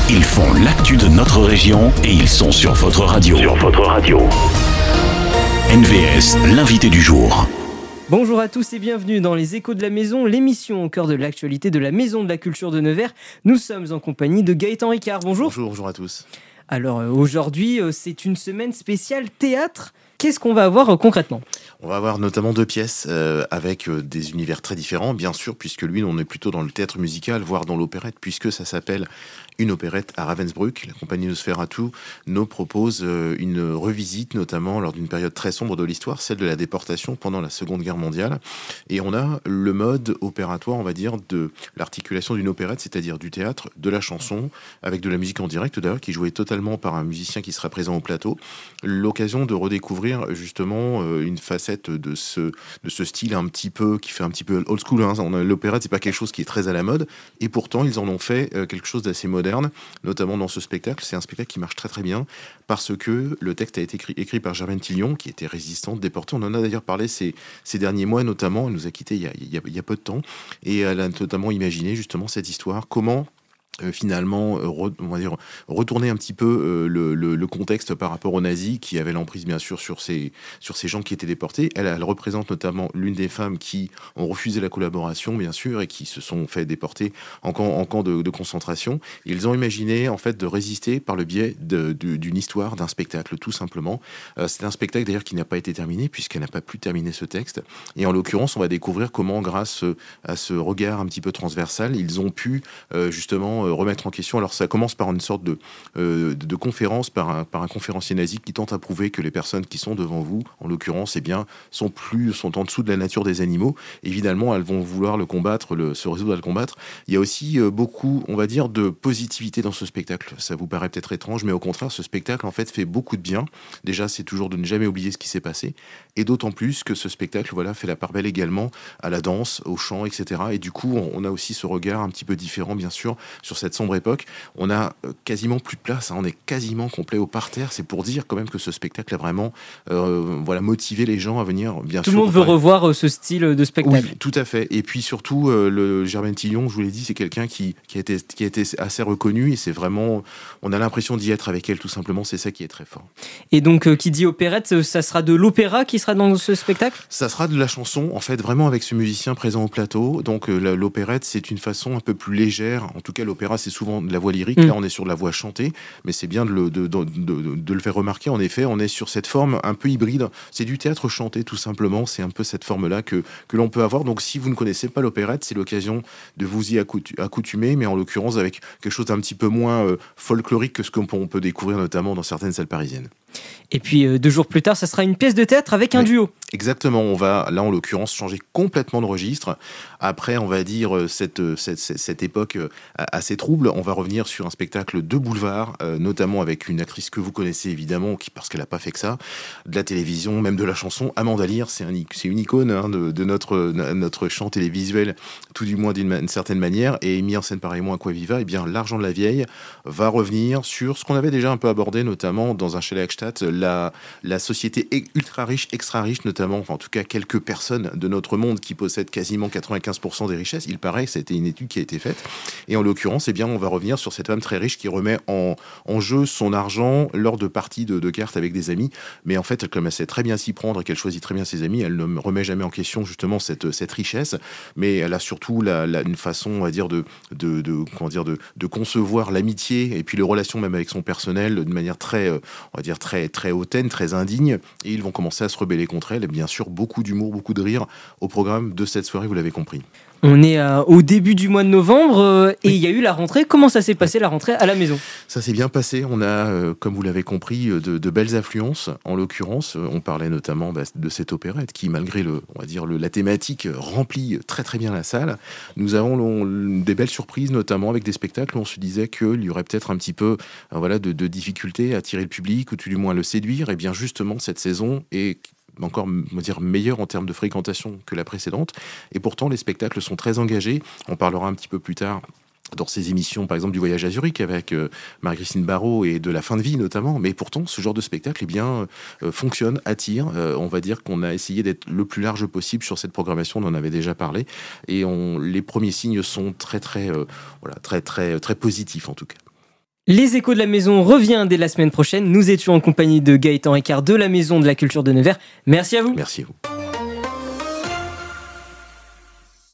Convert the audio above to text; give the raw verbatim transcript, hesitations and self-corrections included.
Ils font l'actu de notre région et ils sont sur votre radio. Sur votre radio. N V S, l'invité du jour. Bonjour à tous et bienvenue dans les Échos de la Maison, l'émission au cœur de l'actualité de la Maison de la Culture de Nevers. Nous sommes en compagnie de Gaëtan Ricard. Bonjour. Bonjour, bonjour à tous. Alors euh, aujourd'hui, euh, c'est une semaine spéciale théâtre. Qu'est-ce qu'on va avoir euh, concrètement ? On va avoir notamment deux pièces euh, avec euh, des univers très différents, bien sûr, puisque lui, on est plutôt dans le théâtre musical, voire dans l'opérette, puisque ça s'appelle Une opérette à Ravensbrück. La compagnie Nosferatu nous propose euh, une revisite, notamment lors d'une période très sombre de l'histoire, celle de la déportation pendant la Seconde Guerre mondiale. Et on a le mode opératoire, on va dire, de l'articulation d'une opérette, c'est-à-dire du théâtre, de la chanson, avec de la musique en direct, d'ailleurs, qui est jouée totalement par un musicien qui sera présent au plateau. L'occasion de redécouvrir justement euh, une facette de ce, de ce style un petit peu, qui fait un petit peu old school. Hein. On a, l'opérette, c'est pas quelque chose qui est très à la mode. Et pourtant, ils en ont fait euh, quelque chose d'assez moderne, notamment dans ce spectacle. C'est un spectacle qui marche très très bien parce que le texte a été écrit, écrit par Germaine Tillion, qui était résistante, déportée. On en a d'ailleurs parlé ces, ces derniers mois, notamment. Elle nous a quittés il y a, il y a, il y a peu de temps. Et elle a notamment imaginé justement cette histoire. Comment Euh, finalement, euh, re, on va dire, retourner un petit peu euh, le, le, le contexte par rapport aux nazis qui avaient l'emprise bien sûr sur ces, sur ces gens qui étaient déportés. Elle, elle représente notamment l'une des femmes qui ont refusé la collaboration bien sûr et qui se sont fait déporter en camp, en camp de, de concentration. Ils ont imaginé en fait de résister par le biais de, de, d'une histoire, d'un spectacle tout simplement. Euh, c'est un spectacle d'ailleurs qui n'a pas été terminé puisqu'elle n'a pas pu terminer ce texte. Et en l'occurrence, on va découvrir comment grâce à ce regard un petit peu transversal, ils ont pu euh, justement remettre en question. Alors ça commence par une sorte de, euh, de, de conférence par un, par un conférencier nazi qui tente à prouver que les personnes qui sont devant vous, en l'occurrence, eh bien, sont plus, sont en dessous de la nature des animaux. Évidemment, elles vont vouloir le combattre, le, se résoudre à le combattre. Il y a aussi euh, beaucoup, on va dire, de positivité dans ce spectacle. Ça vous paraît peut-être étrange, mais au contraire, ce spectacle, en fait, fait beaucoup de bien. Déjà, c'est toujours de ne jamais oublier ce qui s'est passé. Et d'autant plus que ce spectacle, voilà, fait la part belle également à la danse, au chant, et cetera. Et du coup, on, on a aussi ce regard un petit peu différent, bien sûr, sur cette sombre époque. On a quasiment plus de place, hein, on est quasiment complet au parterre. C'est pour dire quand même que ce spectacle a vraiment euh, voilà, motivé les gens à venir, bien tout sûr. Tout le monde veut revoir euh, ce style de spectacle. Oui, tout à fait. Et puis surtout, euh, le Germaine Tillion, je vous l'ai dit, c'est quelqu'un qui, qui, a été, qui a été assez reconnu et c'est vraiment, on a l'impression d'y être avec elle tout simplement, c'est ça qui est très fort. Et donc, euh, qui dit opérette, ça sera de l'opéra qui sera dans ce spectacle ? Ça sera de la chanson, en fait, vraiment avec ce musicien présent au plateau. Donc euh, l'opérette, c'est une façon un peu plus légère. En tout cas, l'opéra, c'est souvent de la voix lyrique. Mmh. Là, on est sur de la voix chantée, mais c'est bien de le, de, de, de, de le faire remarquer. En effet, on est sur cette forme un peu hybride. C'est du théâtre chanté, tout simplement. C'est un peu cette forme-là que, que l'on peut avoir. Donc, si vous ne connaissez pas l'opérette, c'est l'occasion de vous y accoutumer, mais en l'occurrence avec quelque chose d'un petit peu moins euh, folklorique que ce qu'on peut, on peut découvrir notamment dans certaines salles parisiennes. Et puis euh, deux jours plus tard, ça sera une pièce de théâtre avec un oui, duo. Exactement, on va là en l'occurrence changer complètement de registre. Après, on va dire cette, cette, cette époque assez trouble, on va revenir sur un spectacle de boulevard, euh, notamment avec une actrice que vous connaissez évidemment, qui, parce qu'elle n'a pas fait que ça, de la télévision, même de la chanson. Amanda Lear, c'est, un, c'est une icône hein, de, de notre, notre chant télévisuel, tout du moins d'une, d'une certaine manière, et mis en scène par Raymond Aquaviva. Et bien, L'Argent de la Vieille va revenir sur ce qu'on avait déjà un peu abordé, notamment dans un chalet Eichstatt, la, la société ultra riche, extra riche, notamment, enfin, en tout cas quelques personnes de notre monde qui possèdent quasiment quatre-vingt-quinze pour cent des richesses. Il paraît, c'était une étude qui a été faite. Et en l'occurrence, eh bien, on va revenir sur cette femme très riche qui remet en, en jeu son argent lors de parties de, de cartes avec des amis. Mais en fait, comme elle sait très bien s'y prendre et qu'elle choisit très bien ses amis, elle ne remet jamais en question justement cette, cette richesse. Mais elle a surtout la, la, une façon, on va dire, de, de, de, comment dire, de, de concevoir l'amitié et puis les relations même avec son personnel de manière très, on va dire, très, très hautaine, très indigne. Et ils vont commencer à se rebeller contre elle. Et bien sûr, beaucoup d'humour, beaucoup de rire au programme de cette soirée, vous l'avez compris. On est euh, au début du mois de novembre euh, et il oui. y a eu la rentrée. Comment ça s'est passé la rentrée à la maison ? Ça s'est bien passé. On a, euh, comme vous l'avez compris, de, de belles affluences. En l'occurrence, on parlait notamment bah, de cette opérette qui, malgré le, on va dire le, la thématique, remplit très très bien la salle. Nous avons on, des belles surprises, notamment avec des spectacles où on se disait qu'il y aurait peut-être un petit peu euh, voilà, de, de difficulté à attirer le public ou tout du moins le séduire. Et bien justement, cette saison est encore on va dire, meilleur en termes de fréquentation que la précédente. Et pourtant, les spectacles sont très engagés. On parlera un petit peu plus tard dans ces émissions, par exemple, du voyage à Zurich avec euh, Marie-Christine Barrault et de la fin de vie notamment. Mais pourtant, ce genre de spectacle eh bien, euh, fonctionne, attire. Euh, on va dire qu'on a essayé d'être le plus large possible sur cette programmation, on en avait déjà parlé. Et on, les premiers signes sont très, très, euh, voilà, très, très, très positifs en tout cas. Les Échos de la Maison revient dès la semaine prochaine. Nous étions en compagnie de Gaëtan Ricard de la Maison de la Culture de Nevers. Merci à vous. Merci à vous.